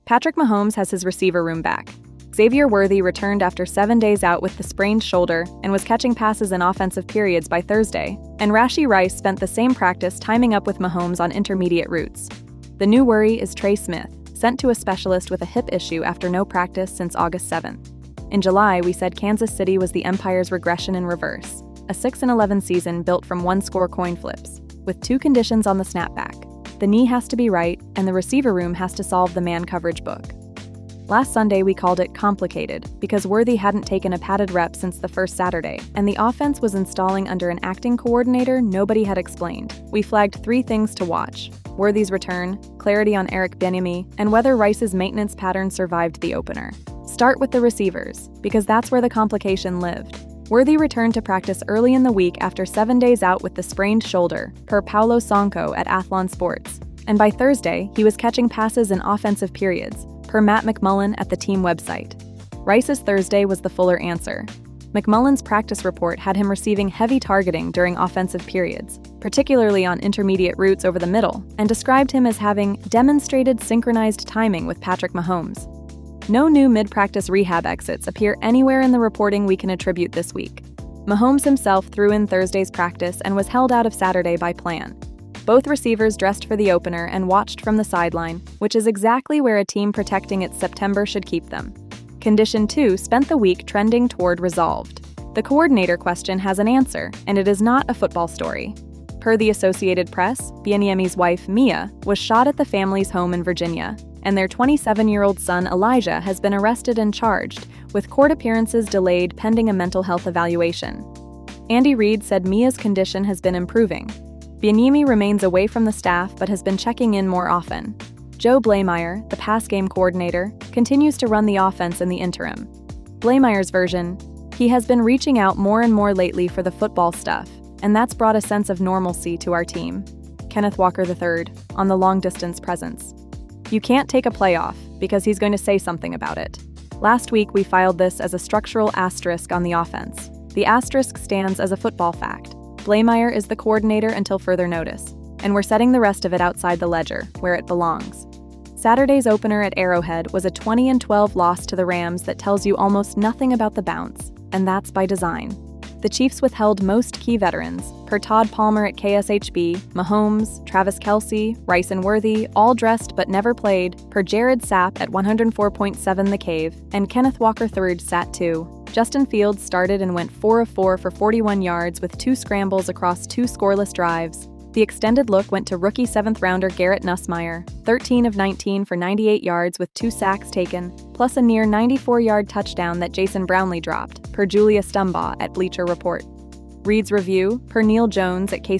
Patrick Mahomes has his receiver room back. Xavier Worthy returned after 7 days out with the sprained shoulder and was catching passes in offensive periods by Thursday, and Rashee Rice spent the same practice timing up with Mahomes on intermediate routes. The new worry is Trey Smith, sent to a specialist with a hip issue after no practice since August 7th. In July, we said Kansas City was the Empire's regression in reverse, a 6-11 season built from one-score coin flips, with 2 conditions on the snapback. The knee has to be right, and the receiver room has to solve the man coverage book. Last Sunday, we called it complicated because Worthy hadn't taken a padded rep since the first Saturday, and the offense was installing under an acting coordinator nobody had explained. We flagged 3 things to watch: Worthy's return, clarity on Eric Bieniemy, and whether Rice's maintenance pattern survived the opener. Start with the receivers, because that's where the complication lived. Worthy returned to practice early in the week after 7 days out with the sprained shoulder, per Paulo Sonko at Athlon Sports, and by Thursday, he was catching passes in offensive periods, per Matt McMullen at the team website. Rice's Thursday was the fuller answer. McMullen's practice report had him receiving heavy targeting during offensive periods, particularly on intermediate routes over the middle, and described him as having demonstrated synchronized timing with Patrick Mahomes. No new mid-practice rehab exits appear anywhere in the reporting we can attribute this week. Mahomes himself threw in Thursday's practice and was held out of Saturday by plan. Both receivers dressed for the opener and watched from the sideline, which is exactly where a team protecting its September should keep them. Condition 2 spent the week trending toward resolved. The coordinator question has an answer, and it is not a football story. Per the Associated Press, Bieniemy's wife, Mia, was shot at the family's home in Virginia, and their 27-year-old son, Elijah, has been arrested and charged, with court appearances delayed pending a mental health evaluation. Andy Reid said Mia's condition has been improving. Bieniemy remains away from the staff but has been checking in more often. Joe Blameyer, the pass game coordinator, continues to run the offense in the interim. Blameyer's version: he has been reaching out more and more lately for the football stuff, and that's brought a sense of normalcy to our team. Kenneth Walker III, on the long-distance presence. You can't take a play off, because he's going to say something about it. Last week, we filed this as a structural asterisk on the offense. The asterisk stands as a football fact. Blameyer is the coordinator until further notice, and we're setting the rest of it outside the ledger, where it belongs. Saturday's opener at Arrowhead was a 20-12 loss to the Rams that tells you almost nothing about the bounce, and that's by design. The Chiefs withheld most key veterans, per Todd Palmer at KSHB, Mahomes, Travis Kelce, Rice and Worthy, all dressed but never played, per Jared Sapp at 104.7 The Cave, and Kenneth Walker III sat too. Justin Fields started and went 4 of 4 for 41 yards with 2 scrambles across 2 scoreless drives. The extended look went to rookie 7th-rounder Garrett Nussmeier, 13 of 19 for 98 yards with 2 sacks taken, plus a near 94-yard touchdown that Jason Brownlee dropped, per Julia Stumbaugh at Bleacher Report. Reid's review, per Neil Jones at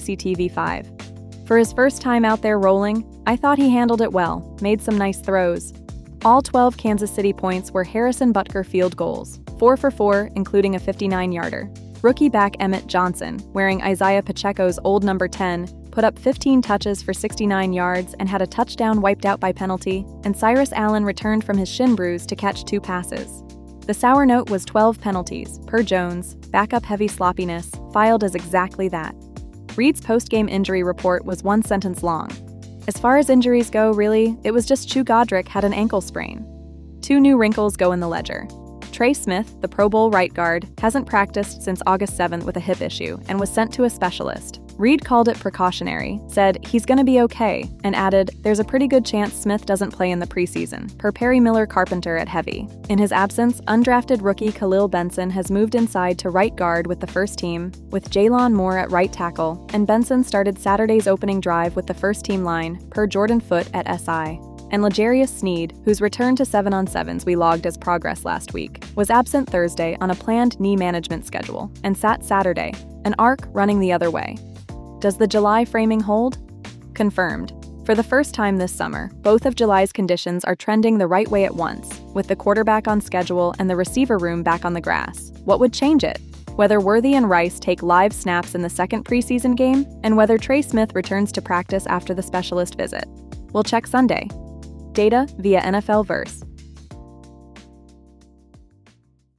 KCTV5. For his first time out there rolling, I thought he handled it well, made some nice throws. All 12 Kansas City points were Harrison Butker field goals, 4 for 4, including a 59-yarder. Rookie back Emmett Johnson, wearing Isaiah Pacheco's old number 10, put up 15 touches for 69 yards and had a touchdown wiped out by penalty, and Cyrus Allen returned from his shin bruise to catch 2 passes. The sour note was 12 penalties, per Jones, backup heavy sloppiness, filed as exactly that. Reid's post-game injury report was 1 sentence long. As far as injuries go, really, it was just Chu Godric had an ankle sprain. 2 new wrinkles go in the ledger. Trey Smith, the Pro Bowl right guard, hasn't practiced since August 7th with a hip issue and was sent to a specialist. Reid called it precautionary, said he's going to be okay, and added there's a pretty good chance Smith doesn't play in the preseason, per Perry Miller Carpenter at Heavy. In his absence, undrafted rookie Khalil Benson has moved inside to right guard with the first team, with Jalon Moore at right tackle, and Benson started Saturday's opening drive with the first team line, per Jordan Foote at SI. And L'Jarius Sneed, whose return to 7-on-7s we logged as progress last week, was absent Thursday on a planned knee management schedule, and sat Saturday, an arc running the other way. Does the July framing hold? Confirmed. For the first time this summer, both of July's conditions are trending the right way at once, with the quarterback on schedule and the receiver room back on the grass. What would change it? Whether Worthy and Rice take live snaps in the second preseason game, and whether Trey Smith returns to practice after the specialist visit. We'll check Sunday. Data via NFL Verse.